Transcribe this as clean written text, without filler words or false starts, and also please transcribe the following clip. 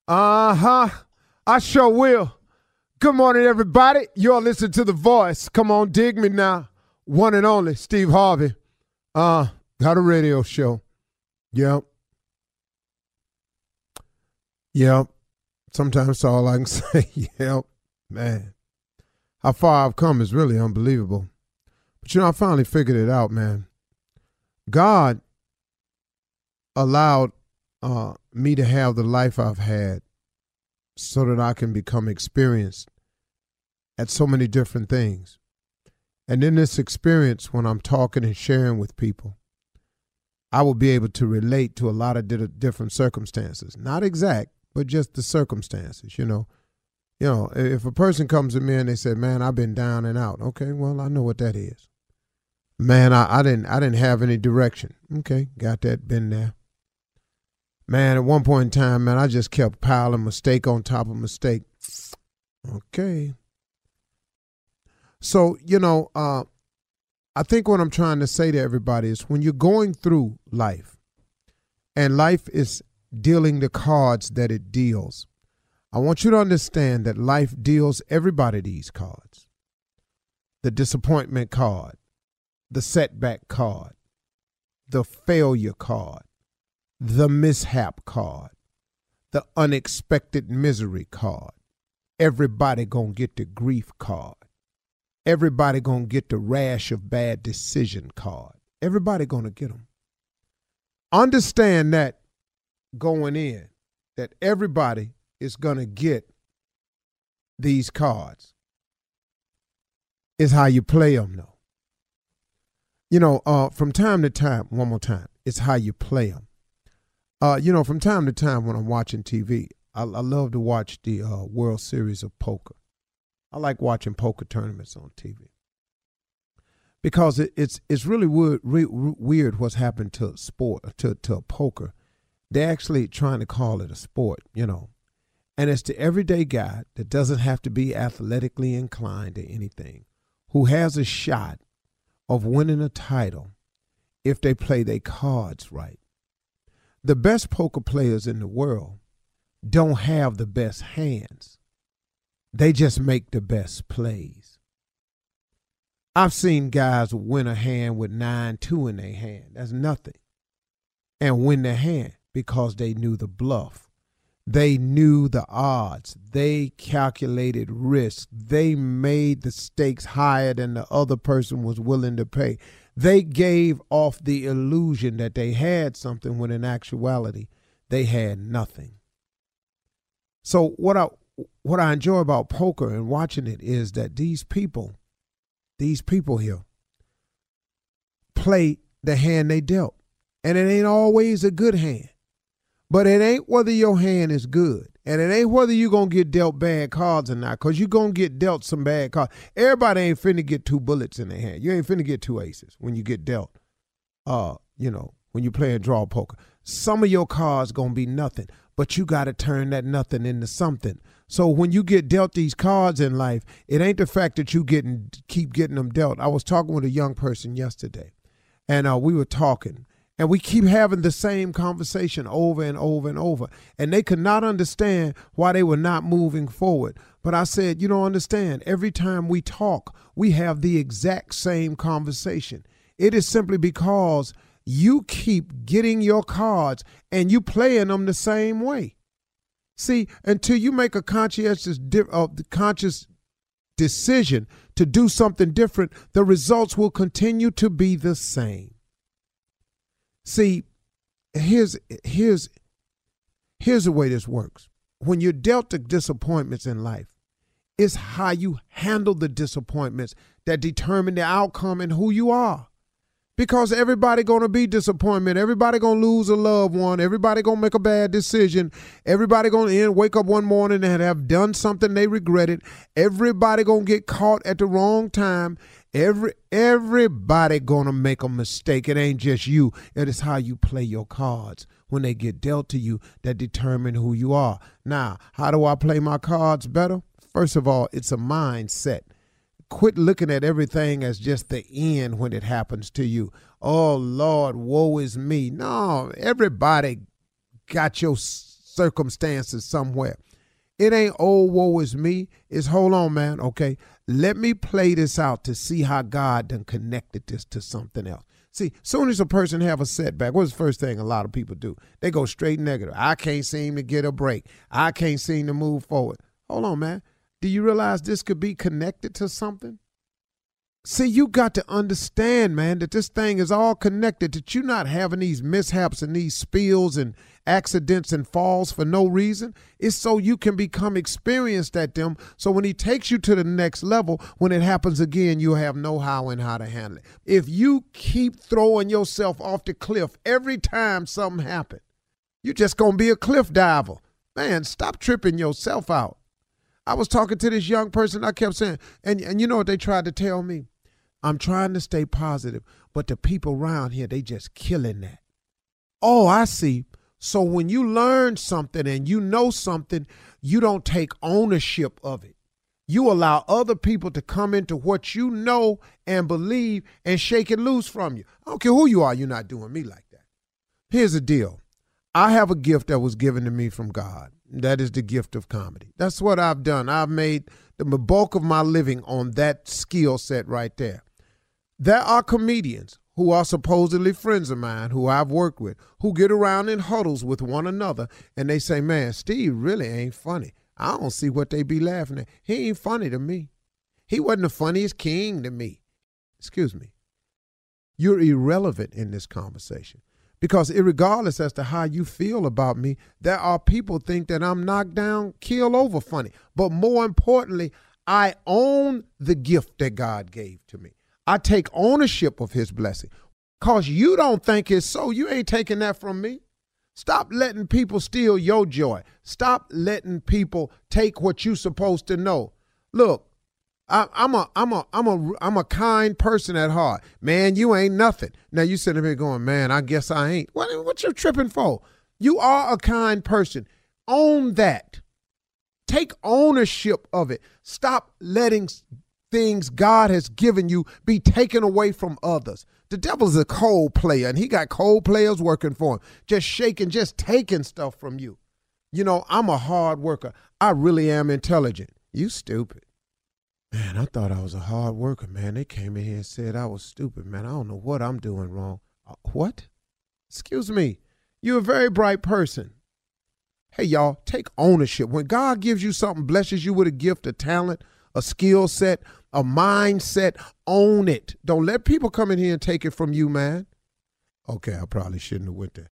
Uh-huh. I sure will. Good morning, everybody. You're listening to The Voice. Come on, dig me now. One and only, Steve Harvey. Got a radio show. Yep. Sometimes that's all I can say. Yep. Man. How far I've come is really unbelievable. But I finally figured it out, man. God allowed me to have the life I've had so that I can become experienced at so many different things. And in this experience, when I'm talking and sharing with people, I will be able to relate to a lot of different circumstances. Not exact, but just the circumstances, you know. If a person comes to me and they say, man, I've been down and out. Okay, well, I know what that is. Man, I didn't have any direction. Okay, got that, been there. Man, at one point in time, man, I just kept piling mistake on top of mistake. Okay. So, I think what I'm trying to say to everybody is when you're going through life and life is dealing the cards that it deals, I want you to understand that life deals everybody these cards. The disappointment card, the setback card, the failure card, the mishap card, the unexpected misery card. Everybody gonna get the grief card. Everybody gonna get the rash of bad decision card. Everybody gonna get them. Understand that going in, that everybody is gonna get these cards. Is how you play them, though. From time to time, one more time, it's how you play them. From time to time when I'm watching TV, I love to watch the World Series of Poker. I like watching poker tournaments on TV because it's really weird what's happened to sport, to poker. They're actually trying to call it a sport, and it's the everyday guy that doesn't have to be athletically inclined or anything, who has a shot of winning a title if they play their cards right. The best poker players in the world don't have the best hands. They just make the best plays. I've seen guys win a hand with 9-2 in their hand. That's nothing. And win their hand because they knew the bluff. They knew the odds. They calculated risk. They made the stakes higher than the other person was willing to pay. They gave off the illusion that they had something when in actuality they had nothing. So what I enjoy about poker and watching it is that these people here play the hand they dealt. And it ain't always a good hand. But it ain't whether your hand is good. And it ain't whether you're going to get dealt bad cards or not, because you're going to get dealt some bad cards. Everybody ain't finna get 2 bullets in their hand. You ain't finna get 2 aces when you get dealt, when you play a draw poker. Some of your cards going to be nothing, but you got to turn that nothing into something. So when you get dealt these cards in life, it ain't the fact that you keep getting them dealt. I was talking with a young person yesterday, and we were talking. And we keep having the same conversation over and over and over. And they could not understand why they were not moving forward. But I said, you don't understand. Every time we talk, we have the exact same conversation. It is simply because you keep getting your cards and you playing them the same way. See, until you make a conscious decision to do something different, the results will continue to be the same. See, here's the way this works. When you're dealt the disappointments in life, it's how you handle the disappointments that determine the outcome and who you are. Because everybody going to be disappointment. Everybody going to lose a loved one. Everybody going to make a bad decision. Everybody going to wake up one morning and have done something they regretted. Everybody going to get caught at the wrong time. Everybody gonna make a mistake. It ain't just you. It is how you play your cards when they get dealt to you that determine who you are. Now, how do I play my cards better? First of all, it's a mindset. Quit looking at everything as just the end when it happens to you. Oh, Lord, woe is me. No, everybody got circumstances somewhere. It ain't, oh, woe is me. It's, hold on, man. Okay, let me play this out to see how God done connected this to something else. See, soon as a person have a setback, what's the first thing a lot of people do? They go straight negative. I can't seem to get a break. I can't seem to move forward. Hold on, man. Do you realize this could be connected to something? See, you got to understand, man, that this thing is all connected, that you're not having these mishaps and these spills and accidents and falls for no reason. It's so you can become experienced at them. So when he takes you to the next level, when it happens again, you'll have know-how and how to handle it. If you keep throwing yourself off the cliff every time something happens, you're just going to be a cliff diver. Man, stop tripping yourself out. I was talking to this young person. I kept saying, and you know what they tried to tell me? I'm trying to stay positive, but the people around here, they just killing that. Oh, I see. So when you learn something and you know something, you don't take ownership of it. You allow other people to come into what you know and believe and shake it loose from you. I don't care who you are, you're not doing me like that. Here's the deal. I have a gift that was given to me from God. That is the gift of comedy. That's what I've done. I've made the bulk of my living on that skill set right there. There are comedians who are supposedly friends of mine, who I've worked with, who get around in huddles with one another, and they say, man, Steve really ain't funny. I don't see what they be laughing at. He ain't funny to me. He wasn't the funniest king to me. Excuse me. You're irrelevant in this conversation. Because regardless as to how you feel about me, there are people think that I'm knocked down, keel over funny. But more importantly, I own the gift that God gave to me. I take ownership of his blessing. Because you don't think it's so. You ain't taking that from me. Stop letting people steal your joy. Stop letting people take what you're supposed to know. Look, I'm a kind person at heart. Man, you ain't nothing. Now you sitting here going, man, I guess I ain't. What you tripping for? You are a kind person. Own that. Take ownership of it. Stop letting things God has given you be taken away from others. The devil's a cold player, and he got cold players working for him, just shaking, just taking stuff from you. You know, I'm a hard worker. I really am intelligent. You stupid. Man, I thought I was a hard worker, man. They came in here and said I was stupid, man. I don't know what I'm doing wrong. What? Excuse me. You're a very bright person. Hey, y'all, take ownership. When God gives you something, blesses you with a gift, a talent, a skill set, a mindset, own it. Don't let people come in here and take it from you, man. Okay, I probably shouldn't have went there.